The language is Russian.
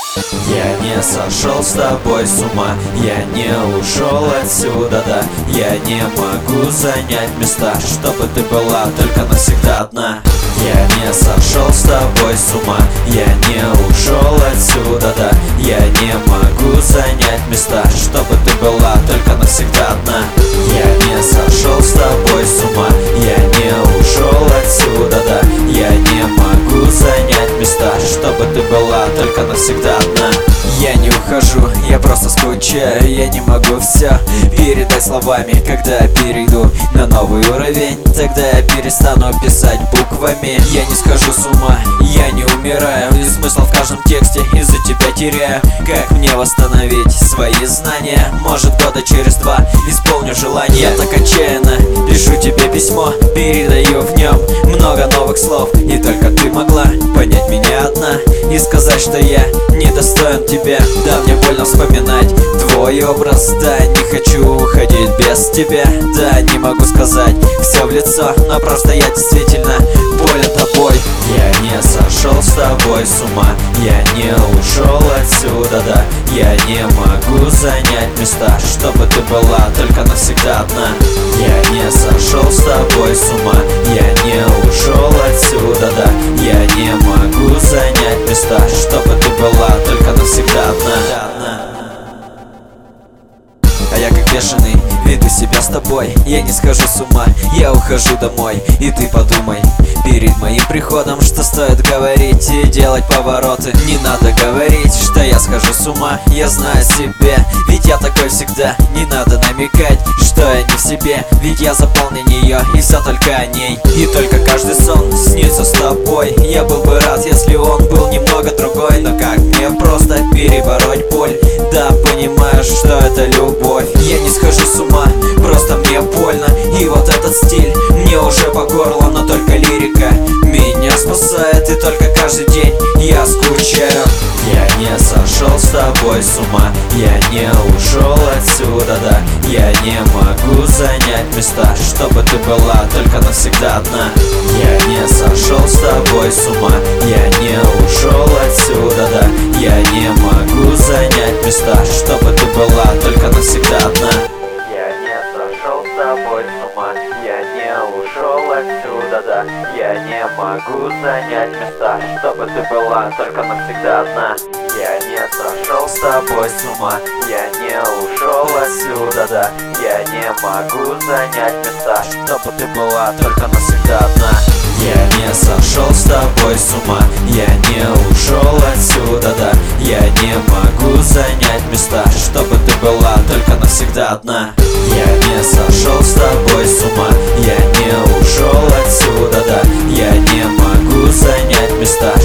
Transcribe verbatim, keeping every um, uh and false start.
Я не сошел с тобой с ума, я не ушел отсюда, да. Я не могу занять места, чтобы ты была только навсегда одна. Я не сошел с тобой с ума, я не ушел отсюда, да. Я не могу занять места, чтобы ты была только навсегда одна. Я не сошел с тобой с ума, я не ушел отсюда, да. Я не могу занять места, чтобы ты была только навсегда одна. Я не ухожу, я просто скучаю, я не могу все передать словами. Когда перейду на новый уровень, тогда я перестану писать буквами. Я не схожу с ума, я не умираю, и смысл в каждом тексте из-за тебя теряю. Как мне восстановить свои знания? Может, года через два исполню желание. Я так отчаянно пишу тебе письмо, передаю в нем много новых слов, и только ты могла понять меня одна и сказать, что я недостоин тебя. Да, мне больно вспоминать твой образ, да, не хочу уходить без тебя. Да, не могу сказать все в лицо, но просто я действительно болен тобой. Я не сошел с тобой с ума, я не ушел отсюда, да. Я не могу занять места, чтобы ты была только навсегда одна. Я не сошел с тобой с ума, я не ушел отсюда, да. Я не могу занять места, чтобы ты была только навсегда одна. А я как бешеный веду себя с тобой. Я не схожу с ума, я ухожу домой. И ты подумай перед моим приходом, что стоит говорить и делать повороты. Не надо говорить, что я схожу с ума, я знаю себя, ведь я такой всегда. Не надо намекать, что я не в себе, ведь я заполнен ее и все только о ней. И только каждый сон снится с тобой. Я был бы рад, если он был немного другой, но как мне просто перебороть боль? Да, понимаю, что это любовь. Я не схожу с ума, просто мне больно. И вот этот стиль мне уже по горло, но только лирика меня спасает. И только каждый день я скучаю. Я не сошел с тобой с ума, я не ушел отсюда, да. Я не могу занять места, чтобы ты была только навсегда одна. Я не сошел с тобой с ума, я не ушел отсюда, да. Я не могу занять места, чтобы ты была только навсегда одна. Я не сошел с тобой с ума, я не ушел отсюда, да. Я не могу занять места, чтобы ты была только навсегда одна. Я не сошел с тобой с ума, я не ушел отсюда, да. Я не могу занять места, чтобы ты была только навсегда одна. Я не сошел с тобой с ума, я не ушел отсюда, да. Я не могу занять места, чтобы ты была только навсегда одна. Я не сошел с тобой с ума, я не ушел отсюда, да. Я не могу занять места,